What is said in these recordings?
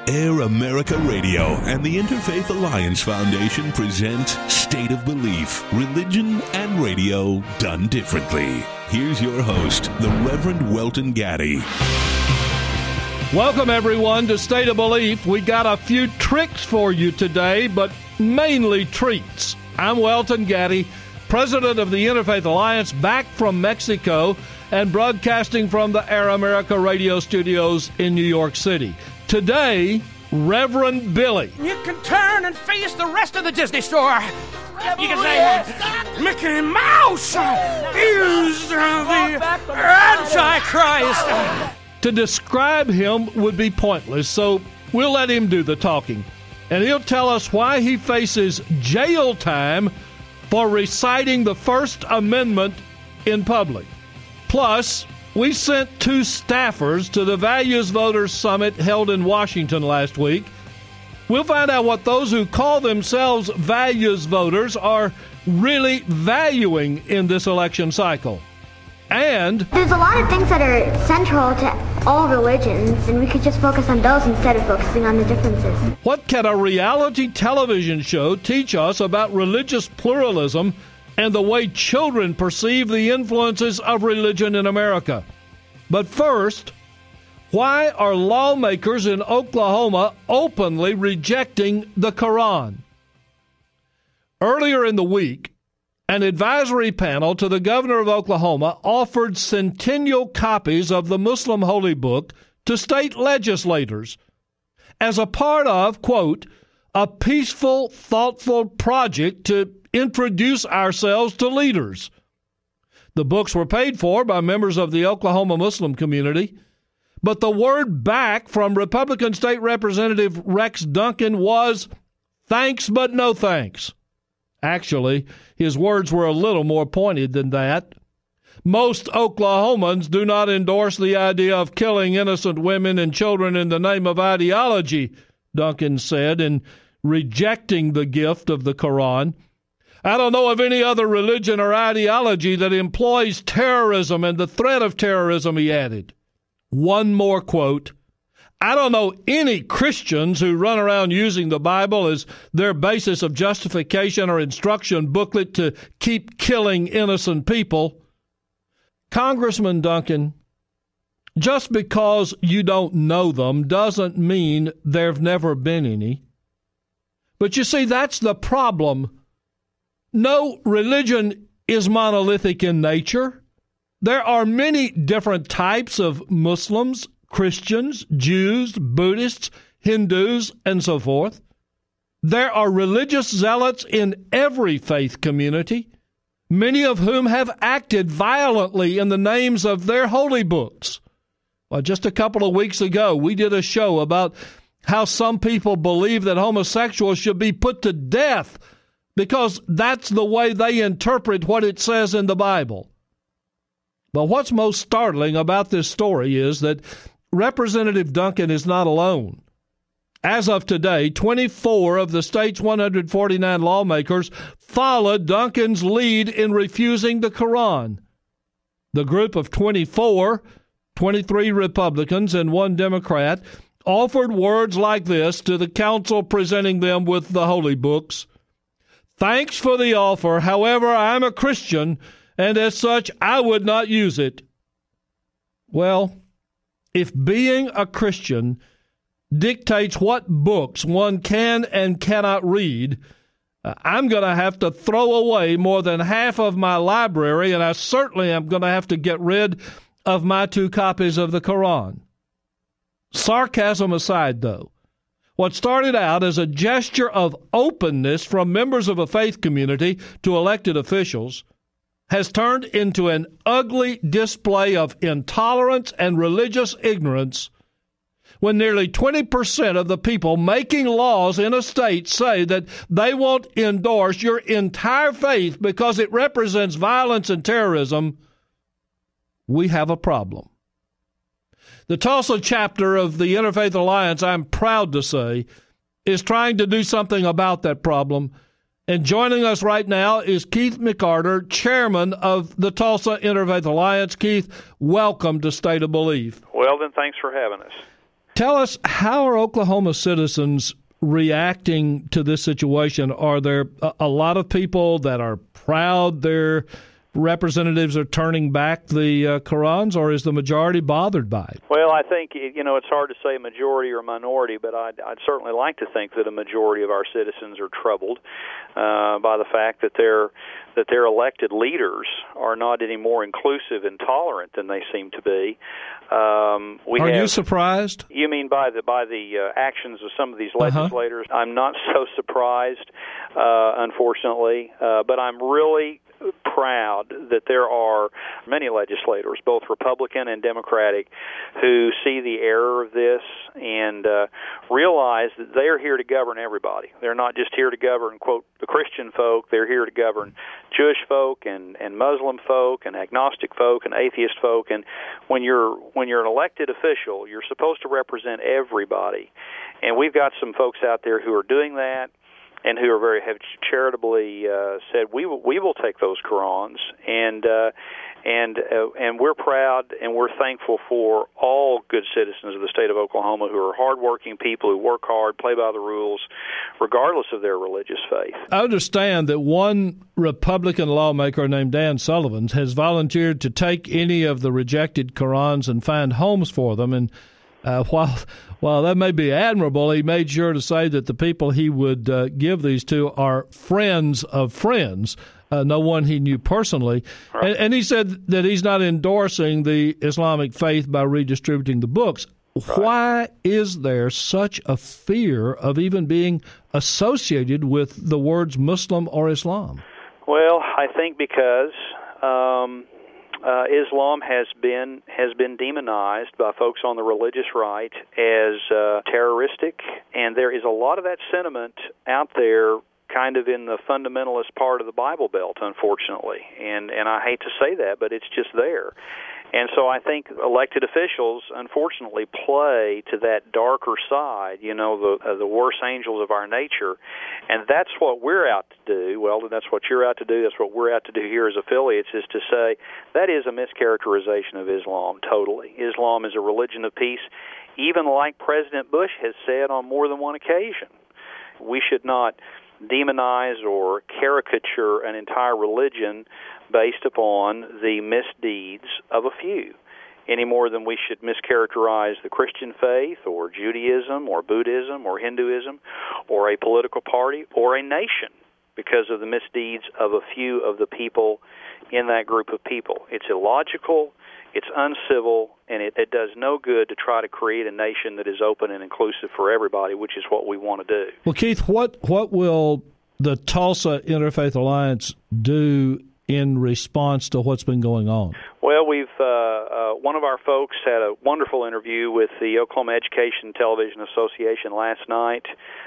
Air America Radio and the Interfaith Alliance Foundation present State of Belief, Religion and Radio Done Differently. Here's your host, the Reverend Welton Gaddy. Welcome, everyone, to State of Belief. We got a few tricks for you today, but mainly treats. I'm Welton Gaddy, president of the Interfaith Alliance, back from Mexico and broadcasting from the Air America Radio studios in New York City. Today, Reverend Billy. You can turn and face the rest of the Disney store. You can say, Mickey Mouse is the Antichrist. To describe him would be pointless, so we'll let him do the talking. And he'll tell us why he faces jail time for reciting the First Amendment in public. Plus, we sent 2 staffers to the Values Voters Summit held in Washington last week. We'll find out what those who call themselves values voters are really valuing in this election cycle. And there's a lot of things that are central to all religions, and we could just focus on those instead of focusing on the differences. What can a reality television show teach us about religious pluralism and the way children perceive the influences of religion in America? But first, why are lawmakers in Oklahoma openly rejecting the Quran? Earlier in the week, an advisory panel to the governor of Oklahoma offered centennial copies of the Muslim Holy Book to state legislators as a part of, quote, a peaceful, thoughtful project to introduce ourselves to leaders. The books were paid for by members of the Oklahoma Muslim community, but the word back from Republican State Representative Rex Duncan was thanks but no thanks. Actually, his words were a little more pointed than that. Most Oklahomans do not endorse the idea of killing innocent women and children in the name of ideology, Duncan said, in rejecting the gift of the Quran. I don't know of any other religion or ideology that employs terrorism and the threat of terrorism, he added. One more quote. I don't know any Christians who run around using the Bible as their basis of justification or instruction booklet to keep killing innocent people. Congressman Duncan, just because you don't know them doesn't mean there've never been any. But you see, that's the problem. No religion is monolithic in nature. There are many different types of Muslims, Christians, Jews, Buddhists, Hindus, and so forth. There are religious zealots in every faith community, many of whom have acted violently in the names of their holy books. Well, just a couple of weeks ago, we did a show about how some people believe that homosexuals should be put to death because that's the way they interpret what it says in the Bible. But what's most startling about this story is that Representative Duncan is not alone. As of today, 24 of the state's 149 lawmakers followed Duncan's lead in refusing the Quran. The group of 24, 23 Republicans and 1 Democrat, offered words like this to the council presenting them with the holy books. Thanks for the offer. However, I'm a Christian, and as such, I would not use it. Well, if being a Christian dictates what books one can and cannot read, I'm going to have to throw away more than half of my library, and I certainly am going to have to get rid of my 2 copies of the Quran. Sarcasm aside, though, what started out as a gesture of openness from members of a faith community to elected officials has turned into an ugly display of intolerance and religious ignorance when nearly 20% of the people making laws in a state say that they won't endorse your entire faith because it represents violence and terrorism. We have a problem. The Tulsa chapter of the Interfaith Alliance, I'm proud to say, is trying to do something about that problem. And joining us right now is Keith McArthur, chairman of the Tulsa Interfaith Alliance. Keith, welcome to State of Belief. Well, then, thanks for having us. Tell us, how are Oklahoma citizens reacting to this situation? Are there a lot of people that are proud their representatives are turning back the Qurans, or is the majority bothered by it? Well, I think, it's hard to say majority or minority, but I'd certainly like to think that a majority of our citizens are troubled by the fact that their elected leaders are not any more inclusive and tolerant than they seem to be. Are you surprised? You mean by the actions of some of these legislators? I'm not so surprised, unfortunately, but I'm really proud that there are many legislators, both Republican and Democratic, who see the error of this and realize that they are here to govern everybody. They're not just here to govern, quote, the Christian folk. They're here to govern Jewish folk and Muslim folk and agnostic folk and atheist folk. And when you're an elected official, you're supposed to represent everybody. And we've got some folks out there who are doing that, and who have charitably said we will take those Qurans, and we're proud and we're thankful for all good citizens of the state of Oklahoma who are hardworking people who work hard, play by the rules, regardless of their religious faith. I understand that one Republican lawmaker named Dan Sullivan has volunteered to take any of the rejected Qurans and find homes for them, and while that may be admirable, he made sure to say that the people he would give these to are friends of friends, no one he knew personally. Right. And he said that he's not endorsing the Islamic faith by redistributing the books. Right. Why is there such a fear of even being associated with the words Muslim or Islam? Well, I think because Islam has been demonized by folks on the religious right as terroristic, and there is a lot of that sentiment out there kind of in the fundamentalist part of the Bible Belt, unfortunately. And I hate to say that, but it's just there. And so I think elected officials, unfortunately, play to that darker side, the worst angels of our nature. And that's what we're out to do. Well, that's what you're out to do. That's what we're out to do here as affiliates, is to say that is a mischaracterization of Islam, totally. Islam is a religion of peace, even like President Bush has said on more than one occasion. We should not demonize or caricature an entire religion based upon the misdeeds of a few, any more than we should mischaracterize the Christian faith or Judaism or Buddhism or Hinduism or a political party or a nation because of the misdeeds of a few of the people in that group of people. It's illogical, it's uncivil, and it does no good to try to create a nation that is open and inclusive for everybody, which is what we want to do. Well, Keith, what will the Tulsa Interfaith Alliance do in response to what's been going on? Well, we've one of our folks had a wonderful interview with the Oklahoma Education Television Association last night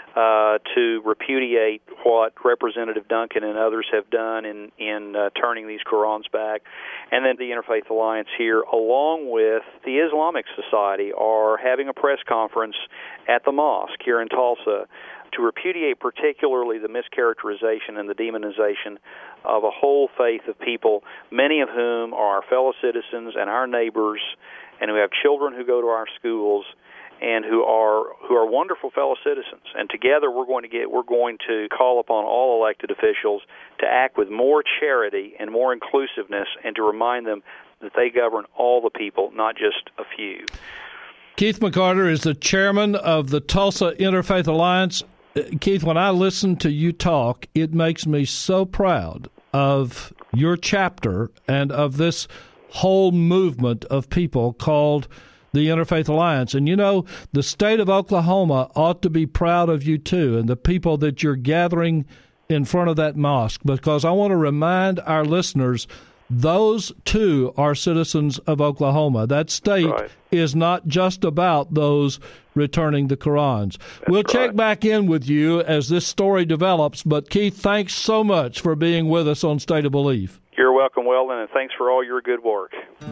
to repudiate what Representative Duncan and others have done in turning these Qurans back. And then the Interfaith Alliance here, along with the Islamic Society, are having a press conference at the mosque here in Tulsa to repudiate particularly the mischaracterization and the demonization of a whole faith of people, many of whom are our fellow citizens and our neighbors, and who have children who go to our schools, and who are wonderful fellow citizens. And together we're going to call upon all elected officials to act with more charity and more inclusiveness, and to remind them that they govern all the people, not just a few. Keith McCarter is the chairman of the Tulsa Interfaith Alliance. Keith, when I listen to you talk, it makes me so proud of your chapter and of this whole movement of people called the Interfaith Alliance. And, the state of Oklahoma ought to be proud of you, too, and the people that you're gathering in front of that mosque, because I want to remind our listeners, those, too, are citizens of Oklahoma. That state is not just about those returning the Qurans. We'll check back in with you as this story develops, but Keith, thanks so much for being with us on State of Belief. You're welcome, Weldon, and thanks for all your good work.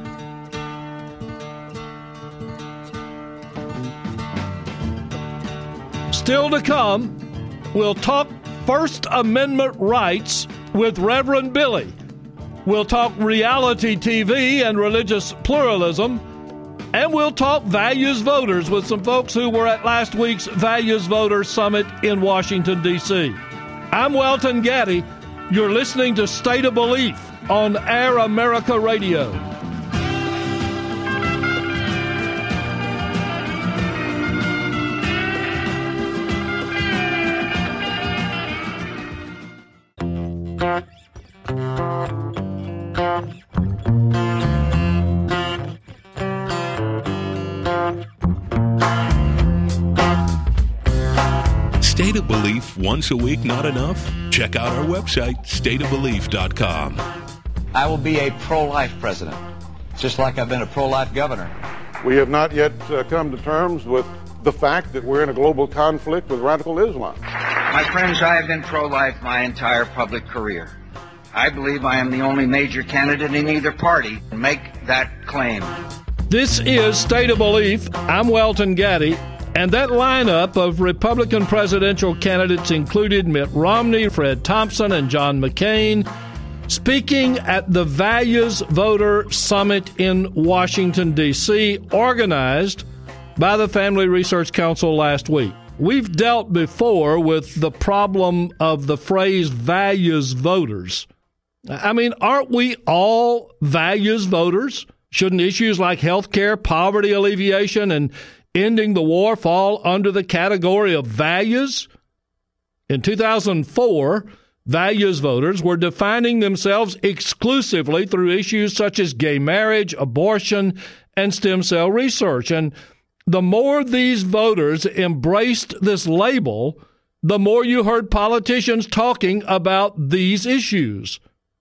Still to come, we'll talk First Amendment rights with Reverend Billy. We'll talk reality TV and religious pluralism. And we'll talk Values Voters with some folks who were at last week's Values Voters Summit in Washington, D.C. I'm Welton Gaddy. You're listening to State of Belief on Air America Radio. State of Belief once a week not enough? Check out our website, stateofbelief.com. I will be a pro-life president, just like I've been a pro-life governor. We have not yet come to terms with the fact that we're in a global conflict with radical Islam. My friends, I have been pro-life my entire public career. I believe I am the only major candidate in either party to make that claim. This is State of Belief. I'm Welton Gaddy. And that lineup of Republican presidential candidates included Mitt Romney, Fred Thompson, and John McCain, speaking at the Values Voter Summit in Washington, D.C., organized by the Family Research Council last week. We've dealt before with the problem of the phrase values voters. I mean, aren't we all values voters? Shouldn't issues like health care, poverty alleviation, and ending the war fall under the category of values? In 2004, values voters were defining themselves exclusively through issues such as gay marriage, abortion, and stem cell research. And the more these voters embraced this label, the more you heard politicians talking about these issues.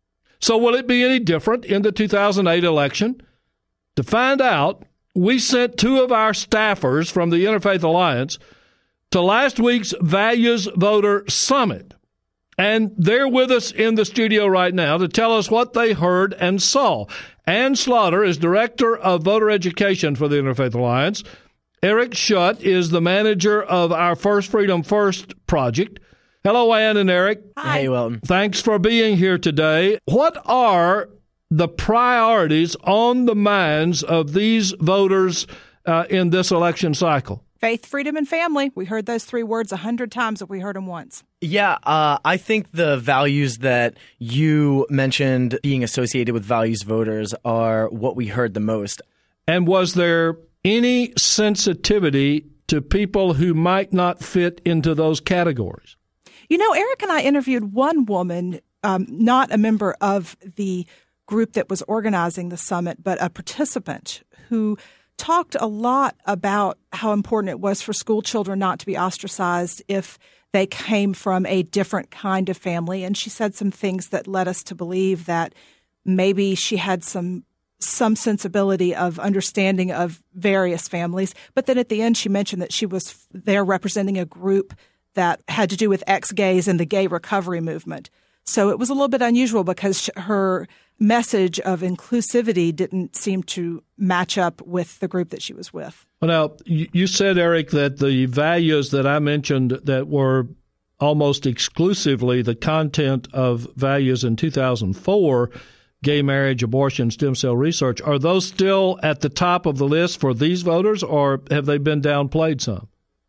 So will it be any different in the 2008 election? To find out, we sent two of our staffers from the Interfaith Alliance to last week's Values Voter Summit. And they're with us in the studio right now to tell us what they heard and saw. Ann Slaughter is Director of Voter Education for the Interfaith Alliance. Eric Schutt is the manager of our First Freedom First project. Hello, Ann and Eric. Hi. Hey, Welton. Thanks for being here today. What are the priorities on the minds of these voters in this election cycle? Faith, freedom, and family. We heard those three words 100 times if we heard them once. Yeah, I think the values that you mentioned being associated with values voters are what we heard the most. And was there any sensitivity to people who might not fit into those categories? You know, Eric and I interviewed one woman, not a member of the group that was organizing the summit, but a participant who talked a lot about how important it was for school children not to be ostracized if they came from a different kind of family. And she said some things that led us to believe that maybe she had some sensibility of understanding of various families. But then at the end, she mentioned that she was there representing a group that had to do with ex-gays and the gay recovery movement. So it was a little bit unusual because her message of inclusivity didn't seem to match up with the group that she was with. Well, now, you said, Eric, that the values that I mentioned that were almost exclusively the content of values in 2004, gay marriage, abortion, stem cell research, are those still at the top of the list for these voters, or have they been downplayed some?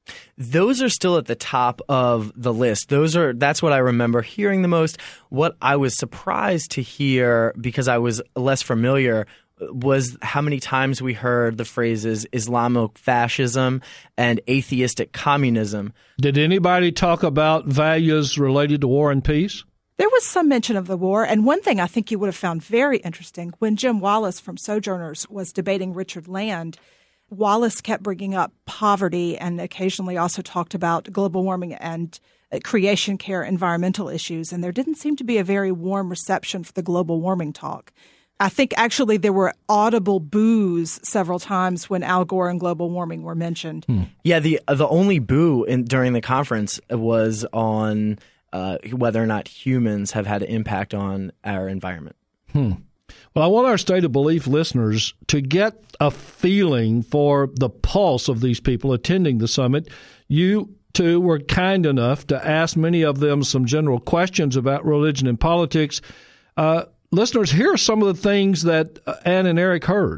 Those are still at the top of the list. That's what I remember hearing the most. What I was surprised to hear, because I was less familiar, was how many times we heard the phrases Islamofascism and atheistic communism. Did anybody talk about values related to war and peace? There was some mention of the war, and one thing I think you would have found very interesting, when Jim Wallace from Sojourners was debating Richard Land, Wallace kept bringing up poverty and occasionally also talked about global warming and creation care, environmental issues, and there didn't seem to be a very warm reception for the global warming talk. I think actually there were audible boos several times when Al Gore and global warming were mentioned. Yeah, the only boo during the conference was on whether or not humans have had an impact on our environment. Well, I want our State of Belief listeners to get a feeling for the pulse of these people attending the summit. You, too, were kind enough to ask many of them some general questions about religion and politics. Listeners, here are some of the things that Ann and Eric heard.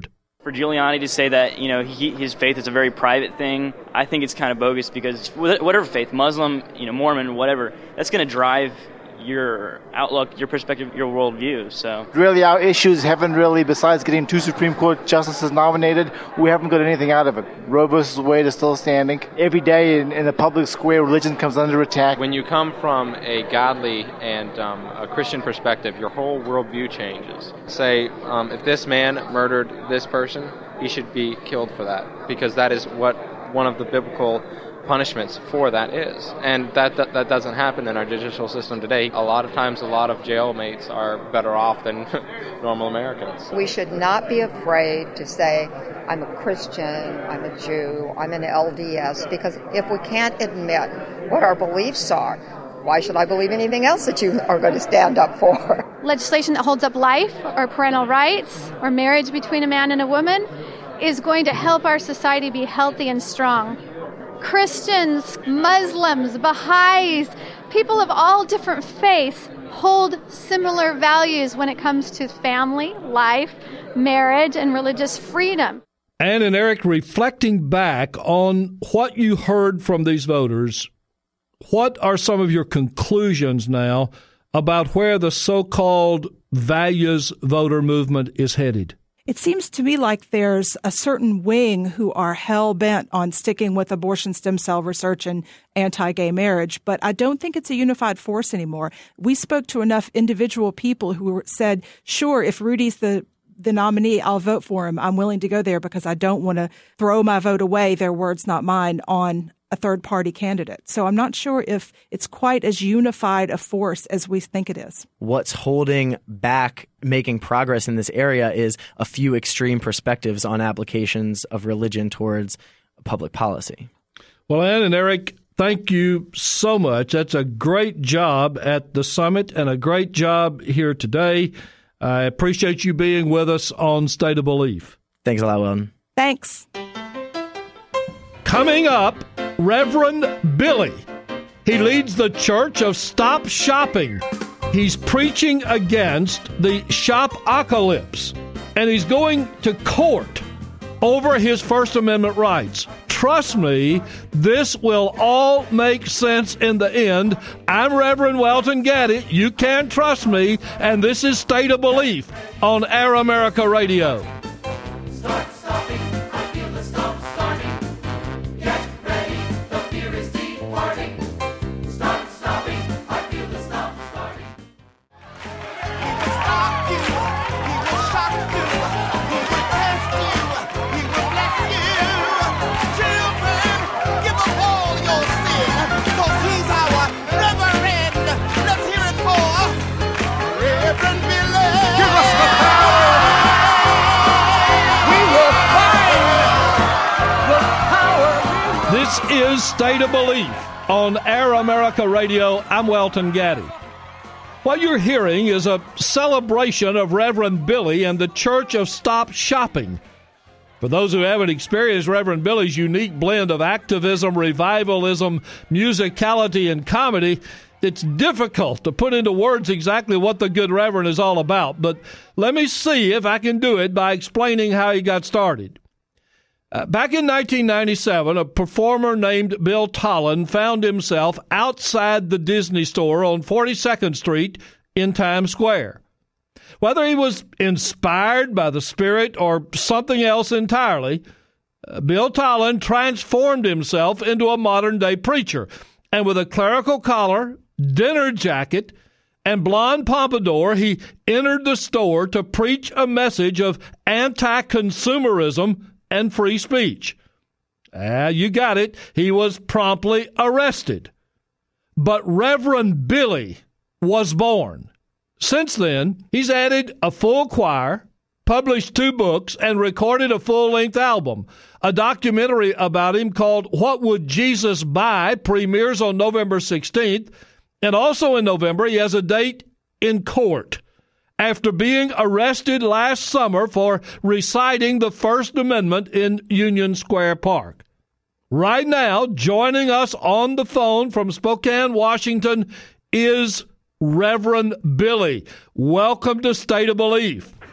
For Giuliani to say that, his faith is a very private thing, I think it's kind of bogus, because whatever faith, Muslim, Mormon, whatever, that's going to drive your outlook, your perspective, your worldview. So really, our issues haven't really, besides getting 2 Supreme Court justices nominated, we haven't got anything out of it. Roe versus Wade is still standing. Every day in the public square, religion comes under attack. When you come from a godly and a Christian perspective, your whole worldview changes. Say, if this man murdered this person, he should be killed for that, because that is what one of the biblical punishments for that is. And that doesn't happen in our judicial system today. A lot of times, a lot of jailmates are better off than normal Americans. We should not be afraid to say, I'm a Christian, I'm a Jew, I'm an LDS, because if we can't admit what our beliefs are, why should I believe anything else that you are going to stand up for? Legislation that holds up life or parental rights or marriage between a man and a woman is going to help our society be healthy and strong. Christians, Muslims, Baha'is, people of all different faiths hold similar values when it comes to family, life, marriage, and religious freedom. Ann and Eric, reflecting back on what you heard from these voters, what are some of your conclusions now about where the so-called values voter movement is headed? It seems to me like there's a certain wing who are hell-bent on sticking with abortion, stem cell research, and anti-gay marriage, but I don't think it's a unified force anymore. We spoke to enough individual people who said, sure, if Rudy's the nominee, I'll vote for him. I'm willing to go there because I don't want to throw my vote away, their words, not mine, on a third-party candidate. So I'm not sure if it's quite as unified a force as we think it is. What's holding back making progress in this area is a few extreme perspectives on applications of religion towards public policy. Well, Ann and Eric, thank you so much. That's a great job at the summit and a great job here today. I appreciate you being with us on State of Belief. Thanks a lot, Weldon. Thanks. Coming up, Reverend Billy. He leads the Church of Stop Shopping. He's preaching against the shop-apocalypse, and he's going to court over his First Amendment rights. Trust me, this will all make sense in the end. I'm Reverend Welton Gaddy. You can trust me, and this is State of Belief on Air America Radio. Start stopping, I feel the stomp starting. Get ready, the fear is departing. Start stopping, I feel the stomp starting. He will stop you, he will shock you, he will test you, he will bless you. Children, give up all your sin, 'cause he's our Reverend. Let's hear it for Reverend Billy. Give us the power. This is State of Belief on Air America Radio. I'm Welton Gaddy. What you're hearing is a celebration of Reverend Billy and the Church of Stop Shopping. For those who haven't experienced Reverend Billy's unique blend of activism, revivalism, musicality, and comedy, it's difficult to put into words exactly what the good Reverend is all about. But let me see if I can do it by explaining how he got started. Back in 1997, a performer named Bill Tallon found himself outside the Disney store on 42nd Street in Times Square. Whether he was inspired by the Spirit or something else entirely, Bill Tallon transformed himself into a modern-day preacher. And with a clerical collar, dinner jacket, and blonde pompadour, he entered the store to preach a message of anti-consumerism and free speech. You got it. He was promptly arrested. But Reverend Billy was born. Since then, he's added a full choir, published 2 books, and recorded a full-length album. A documentary about him called What Would Jesus Buy premieres on November 16th. And also in November, he has a date in court after being arrested last summer for reciting the First Amendment in Union Square Park. Right now, joining us on the phone from Spokane, Washington, is Reverend Billy. Welcome to State of Belief.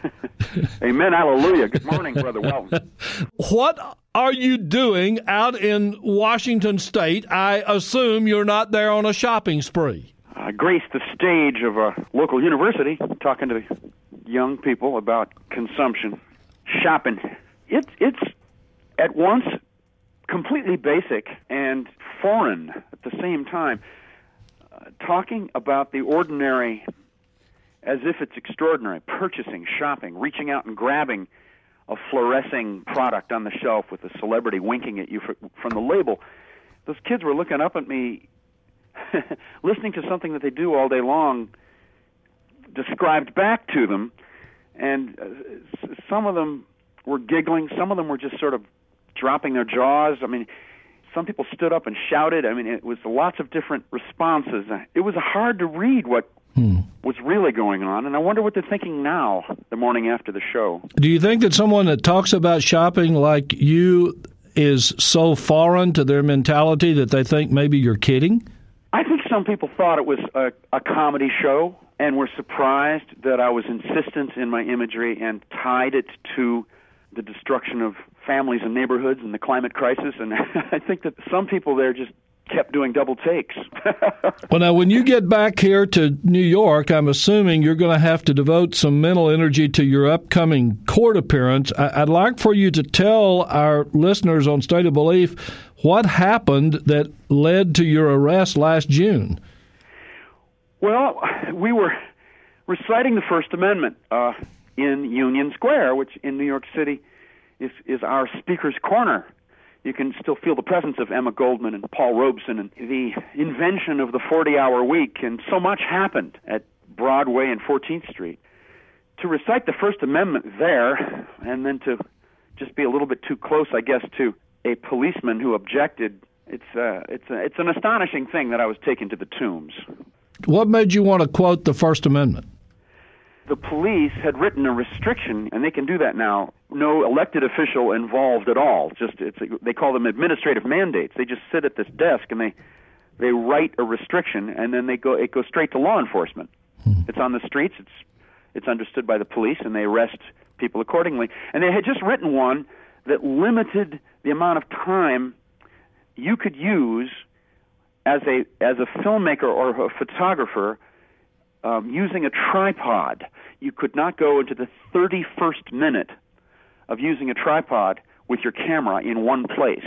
Amen. Hallelujah. Good morning, Brother Welton. What are you doing out in Washington State? I assume you're not there on a shopping spree. I graced the stage of a local university talking to young people about consumption. Shopping. It's at once completely basic and foreign at the same time. Talking about the ordinary as if it's extraordinary. Purchasing, shopping, reaching out and grabbing a fluorescing product on the shelf with a celebrity winking at you from the label. Those kids were looking up at me, listening to something that they do all day long, described back to them, and some of them were giggling, some of them were just sort of dropping their jaws. I mean, some people stood up and shouted. I mean, it was lots of different responses. It was hard to read what was really going on, and I wonder what they're thinking now, the morning after the show. Do you think that someone that talks about shopping like you is so foreign to their mentality that they think maybe you're kidding? I think some people thought it was a comedy show and were surprised that I was insistent in my imagery and tied it to the destruction of families and neighborhoods and the climate crisis, and I think that some people there just kept doing double takes. Well, now, when you get back here to New York, I'm assuming you're going to have to devote some mental energy to your upcoming court appearance. I'd like for you to tell our listeners on State of Belief what happened that led to your arrest last June. Well, we were reciting the First Amendment in Union Square, which in New York City is our speaker's corner. You can still feel the presence of Emma Goldman and Paul Robeson and the invention of the 40-hour week, and so much happened at Broadway and 14th Street. To recite the First Amendment there, and then to just be a little bit too close, I guess, to a policeman who objected, it's an astonishing thing that I was taken to the Tombs. What made you want to quote the First Amendment? The police had written a restriction, and they can do that now. No elected official involved at all. They call them administrative mandates. They just sit at this desk and they write a restriction, and then it goes straight to law enforcement. It's on the streets. It's understood by the police, and they arrest people accordingly. And they had just written one that limited the amount of time you could use as a filmmaker or a photographer using a tripod. You could not go into the 31st minute of using a tripod with your camera in one place.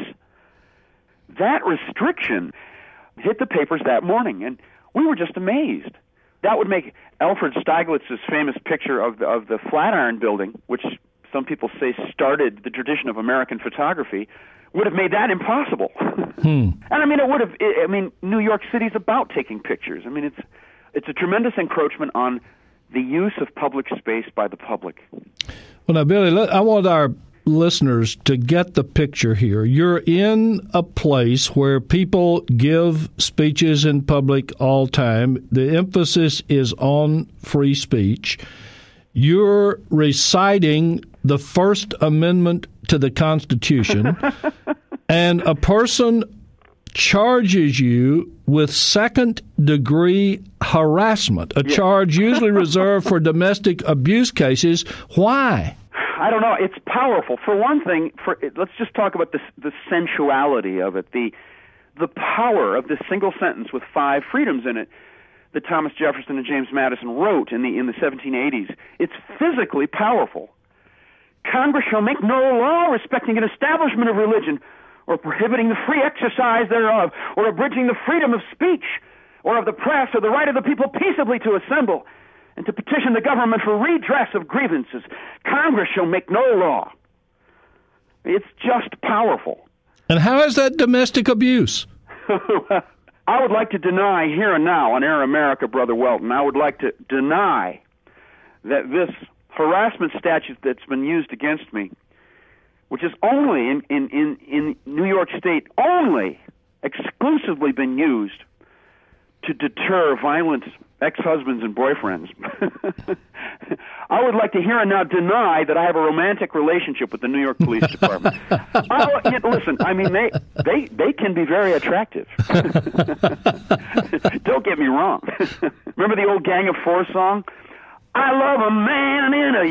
That restriction hit the papers that morning, and we were just amazed. That would make Alfred Stieglitz's famous picture of the Flatiron Building, which some people say started the tradition of American photography, would have made that impossible. And I mean, it would have. New York City's about taking pictures. I mean, it's a tremendous encroachment on the use of public space by the public. Well, now, Billy, I want our listeners to get the picture here. You're in a place where people give speeches in public all time. The emphasis is on free speech. You're reciting the First Amendment to the Constitution, and a person charges you with second-degree harassment, a charge usually reserved for domestic abuse cases. Why? I don't know. It's powerful. For one thing, let's just talk about the sensuality of it, the power of this single sentence with 5 freedoms in it that Thomas Jefferson and James Madison wrote in the 1780s. It's physically powerful. Congress shall make no law respecting an establishment of religion, or prohibiting the free exercise thereof, or abridging the freedom of speech, or of the press, or the right of the people peaceably to assemble, and to petition the government for redress of grievances. Congress shall make no law. It's just powerful. And how is that domestic abuse? I would like to deny here and now on Air America, Brother Welton, I would like to deny that this harassment statute that's been used against me, which is only in New York State, only exclusively been used to deter violent ex-husbands and boyfriends. I would like to here and now deny that I have a romantic relationship with the New York Police Department. Listen, I mean, they can be very attractive. Don't get me wrong. Remember the old Gang of Four song? I love a man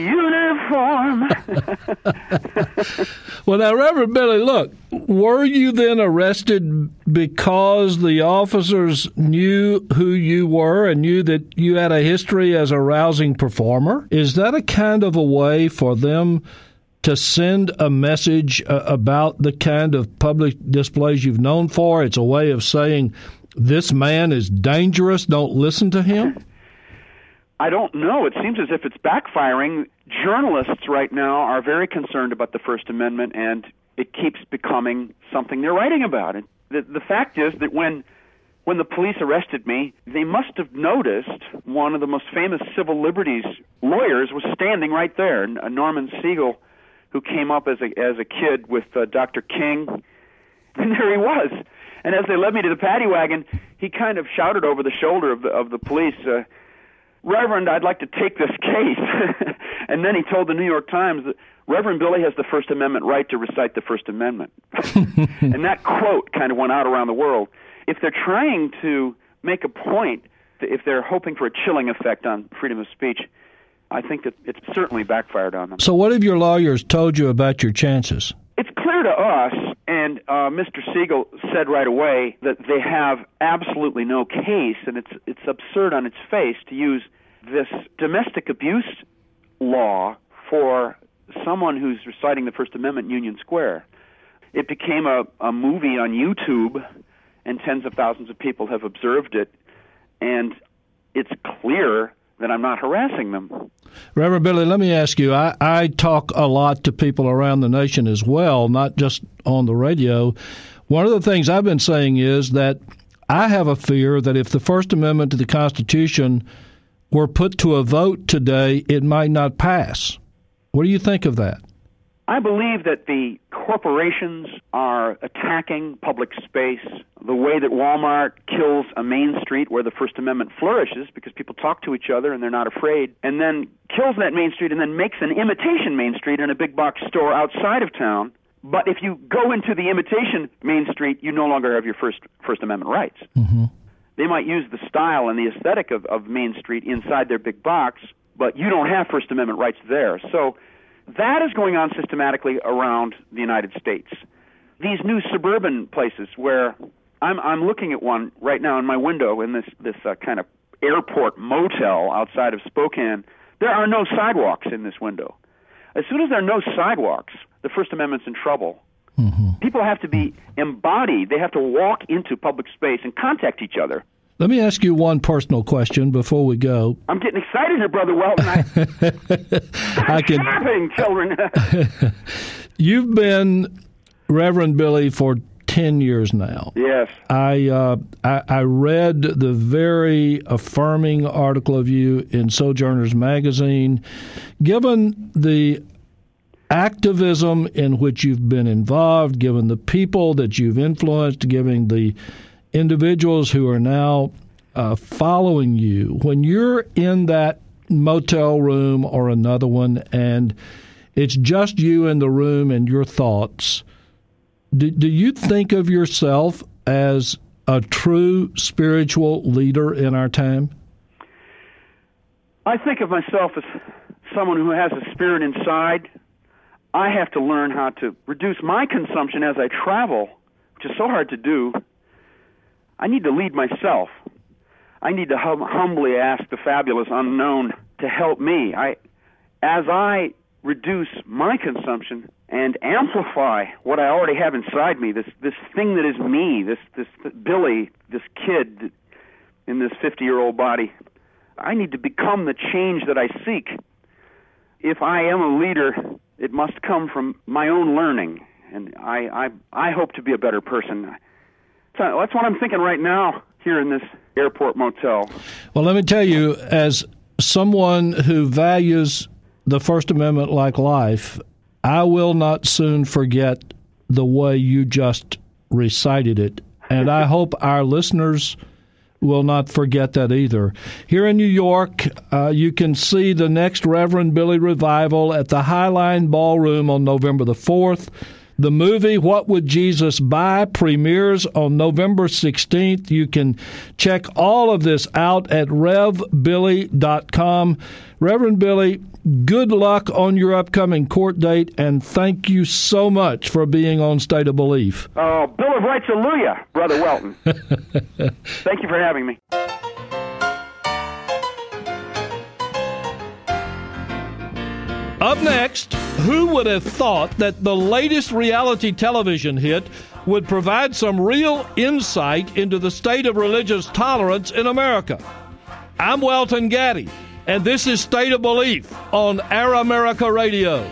in a uniform. Well, now, Reverend Billy, look, were you then arrested because the officers knew who you were and knew that you had a history as a rousing performer? Is that a kind of a way for them to send a message about the kind of public displays you've known for? It's a way of saying, this man is dangerous, don't listen to him? I don't know. It seems as if it's backfiring. Journalists right now are very concerned about the First Amendment, and it keeps becoming something they're writing about. The fact is that when the police arrested me, they must have noticed one of the most famous civil liberties lawyers was standing right there, Norman Siegel, who came up as a kid with Dr. King, and there he was. And as they led me to the paddy wagon, he kind of shouted over the shoulder of the police, Reverend, I'd like to take this case. And then he told the New York Times that Reverend Billy has the First Amendment right to recite the First Amendment. And that quote kind of went out around the world. If they're trying to make a point, if they're hoping for a chilling effect on freedom of speech, I think that it's certainly backfired on them. So what have your lawyers told you about your chances? It's clear to us, and Mr. Siegel said right away that they have absolutely no case, and it's absurd on its face to use this domestic abuse law for someone who's reciting the First Amendment in Union Square. It became a movie on YouTube, and tens of thousands of people have observed it, and it's clear that I'm not harassing them. Reverend Billy, let me ask you, I talk a lot to people around the nation as well, not just on the radio. One of the things I've been saying is that I have a fear that if the First Amendment to the Constitution were put to a vote today, it might not pass. What do you think of that? I believe that the corporations are attacking public space the way that Walmart kills a main street where the First Amendment flourishes because people talk to each other and they're not afraid, and then kills that main street and then makes an imitation main street in a big box store outside of town. But if you go into the imitation main street, you no longer have your First Amendment rights. Mm-hmm. They might use the style and the aesthetic of Main Street inside their big box, but you don't have First Amendment rights there. So that is going on systematically around the United States. These new suburban places where I'm looking at one right now in my window in this kind of airport motel outside of Spokane. There are no sidewalks in this window. As soon as there are no sidewalks, the First Amendment's in trouble. Mm-hmm. People have to be embodied. They have to walk into public space and contact each other. Let me ask you one personal question before we go. I'm getting excited here, Brother Welton. Clapping, children. You've been Reverend Billy for 10 years now. Yes. I read the very affirming article of you in Sojourners Magazine. Given the activism in which you've been involved, given the people that you've influenced, given the individuals who are now following you, when you're in that motel room or another one and it's just you in the room and your thoughts, do you think of yourself as a true spiritual leader in our time? I think of myself as someone who has a spirit inside. I have to learn how to reduce my consumption as I travel, which is so hard to do. I need to lead myself. I need to humbly ask the fabulous unknown to help me. As I reduce my consumption and amplify what I already have inside me, this thing that is me, this Billy, this kid in this 50-year-old body, I need to become the change that I seek. If I am a leader, it must come from my own learning, and I hope to be a better person. So that's what I'm thinking right now here in this airport motel. Well, let me tell you, as someone who values the First Amendment like life, I will not soon forget the way you just recited it, and I hope our listeners will not forget that either. Here in New York, you can see the next Reverend Billy Revival at the Highline Ballroom on November the 4th. The movie, What Would Jesus Buy, premieres on November 16th. You can check all of this out at RevBilly.com. Reverend Billy, good luck on your upcoming court date, and thank you so much for being on State of Belief. Oh, Bill of Rights, hallelujah, Brother Welton. Thank you for having me. Up next, who would have thought that the latest reality television hit would provide some real insight into the state of religious tolerance in America? I'm Welton Gaddy, and this is State of Belief on Air America Radio.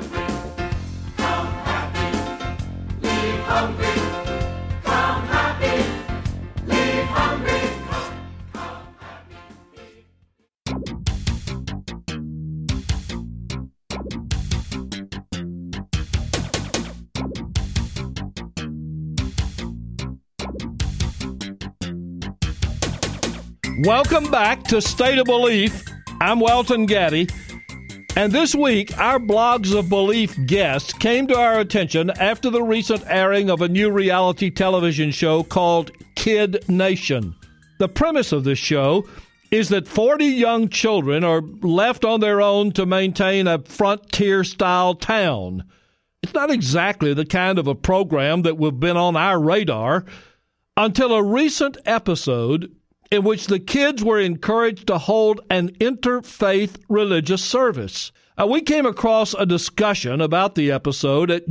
Welcome back to State of Belief. I'm Welton Gaddy. And this week, our Blogs of Belief guest came to our attention after the recent airing of a new reality television show called Kid Nation. The premise of this show is that 40 young children are left on their own to maintain a frontier-style town. It's not exactly the kind of a program that would have been on our radar until a recent episode in which the kids were encouraged to hold an interfaith religious service. We came across a discussion about the episode at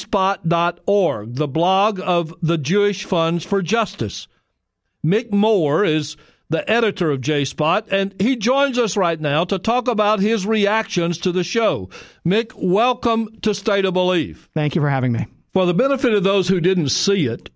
jspot.org, the blog of the Jewish Funds for Justice. Mick Moore is the editor of JSpot, and he joins us right now to talk about his reactions to the show. Mick, welcome to State of Belief. Thank you for having me. For the benefit of those who didn't see it,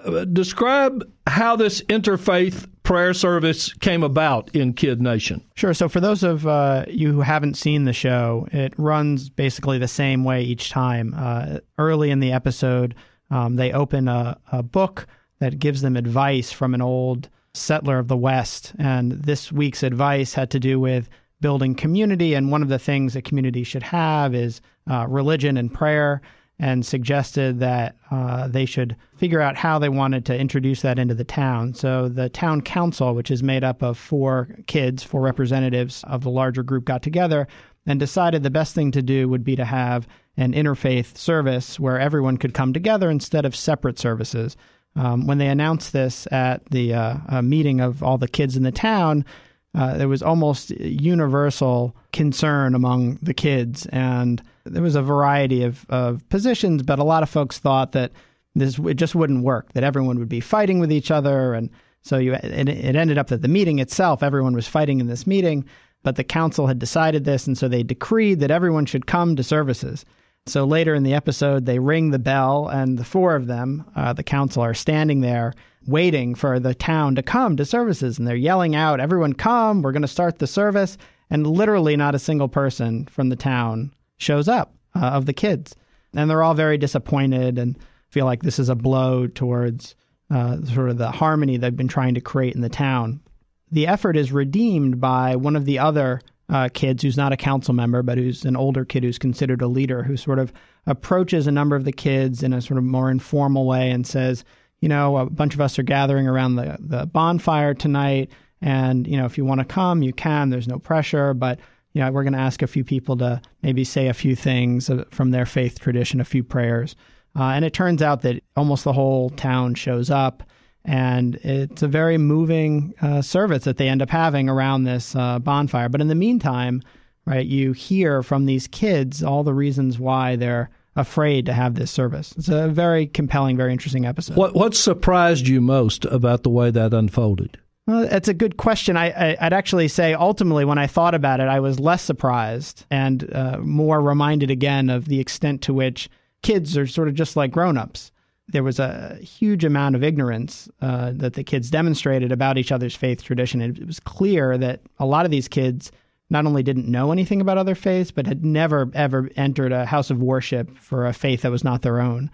describe how this interfaith prayer service came about in Kid Nation. Sure. So for those of you who haven't seen the show, it runs basically the same way each time. Early in the episode, they open a book that gives them advice from an old settler of the West. And this week's advice had to do with building community. And one of the things a community should have is religion and prayer, and suggested that they should figure out how they wanted to introduce that into the town. So the town council, which is made up of 4 representatives of the larger group, got together and decided the best thing to do would be to have an interfaith service where everyone could come together instead of separate services. When they announced this at the meeting of all the kids in the town, there was almost universal concern among the kids, and there was a variety of positions, but a lot of folks thought that it just wouldn't work, that everyone would be fighting with each other. And so it ended up that the meeting itself, everyone was fighting in this meeting, but the council had decided this, and so they decreed that everyone should come to services. So later in the episode, they ring the bell, and the 4 of them, the council, are standing there waiting for the town to come to services. And they're yelling out, "Everyone come, we're going to start the service." And literally not a single person from the town shows up of the kids. And they're all very disappointed and feel like this is a blow towards sort of the harmony they've been trying to create in the town. The effort is redeemed by one of the other kids who's not a council member, but who's an older kid who's considered a leader, who sort of approaches a number of the kids in a sort of more informal way and says, you know, a bunch of us are gathering around the bonfire tonight, and, you know, if you want to come, you can. There's no pressure, but, you know, we're going to ask a few people to maybe say a few things from their faith tradition, a few prayers. And it turns out that almost the whole town shows up, and it's a very moving service that they end up having around this bonfire. But in the meantime, right, you hear from these kids all the reasons why they're afraid to have this service. It's a very compelling, very interesting episode. What surprised you most about the way that unfolded? Well, that's a good question. I'd actually say ultimately when I thought about it, I was less surprised and more reminded again of the extent to which kids are sort of just like grown-ups. There was a huge amount of ignorance that the kids demonstrated about each other's faith tradition. It was clear that a lot of these kids not only didn't know anything about other faiths, but had never, ever entered a house of worship for a faith that was not their own.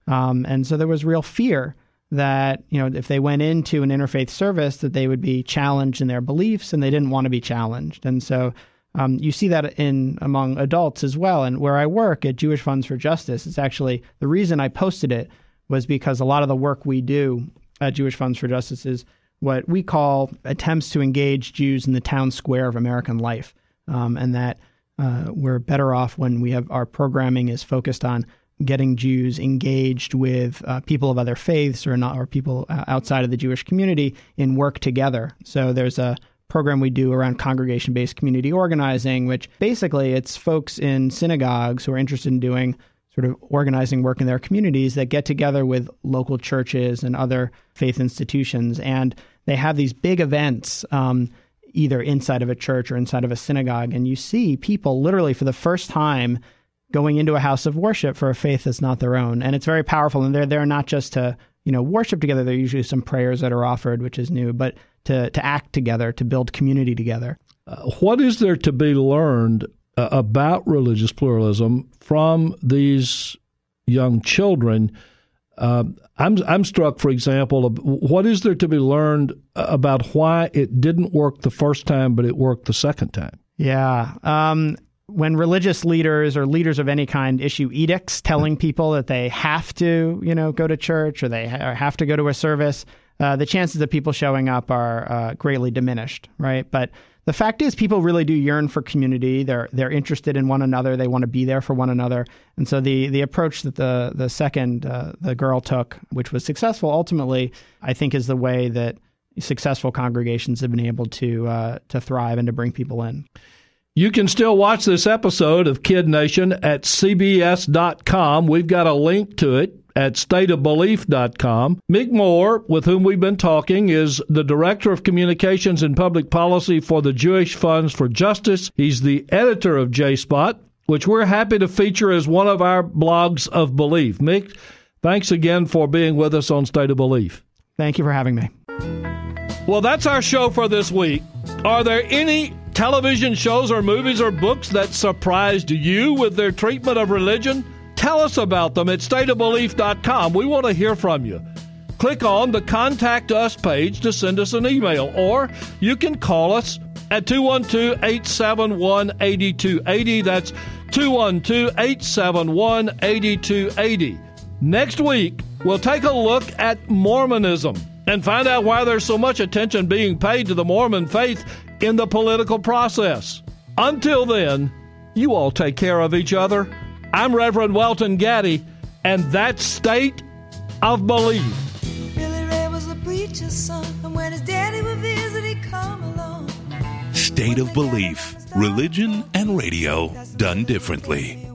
And so there was real fear that, you know, if they went into an interfaith service, that they would be challenged in their beliefs, and they didn't want to be challenged. And so You see that among adults as well. And where I work at Jewish Funds for Justice, it's actually the reason I posted it was because a lot of the work we do at Jewish Funds for Justice is what we call attempts to engage Jews in the town square of American life, and that we're better off when we have our programming is focused on getting Jews engaged with people of other faiths or people outside of the Jewish community in work together. So there's a program we do around congregation-based community organizing, which basically it's folks in synagogues who are interested in doing sort of organizing work in their communities that get together with local churches and other faith institutions. And they have these big events, either inside of a church or inside of a synagogue. And you see people literally for the first time going into a house of worship for a faith that's not their own. And it's very powerful. And they're there not just to, worship together. There are usually some prayers that are offered, which is new, but to act together, to build community together. What is there to be learned about religious pluralism from these young children? I'm struck, for example, of what is there to be learned about why it didn't work the first time, but it worked the second time? Yeah. When religious leaders or leaders of any kind issue edicts telling people that they have to, go to church or they have to go to a service, the chances of people showing up are greatly diminished, right? But the fact is, people really do yearn for community. They're interested in one another. They want to be there for one another. And so the approach that the girl took, which was successful ultimately, I think is the way that successful congregations have been able to thrive and to bring people in. You can still watch this episode of Kid Nation at CBS.com. We've got a link to it at stateofbelief.com. Mick Moore, with whom we've been talking, is the Director of Communications and Public Policy for the Jewish Funds for Justice. He's the editor of JSpot, which we're happy to feature as one of our blogs of belief. Mick, thanks again for being with us on State of Belief. Thank you for having me. Well, that's our show for this week. Are there any television shows or movies or books that surprised you with their treatment of religion? Tell us about them at stateofbelief.com. We want to hear from you. Click on the Contact Us page to send us an email, or you can call us at 212-871-8280. That's 212-871-8280. Next week, we'll take a look at Mormonism and find out why there's so much attention being paid to the Mormon faith in the political process. Until then, you all take care of each other. I'm Reverend Welton Gaddy, and that's State of Belief. Billy Ray was the preacher's son, and when his daddy would visit, he'd come along. State of Belief, religion and radio done differently.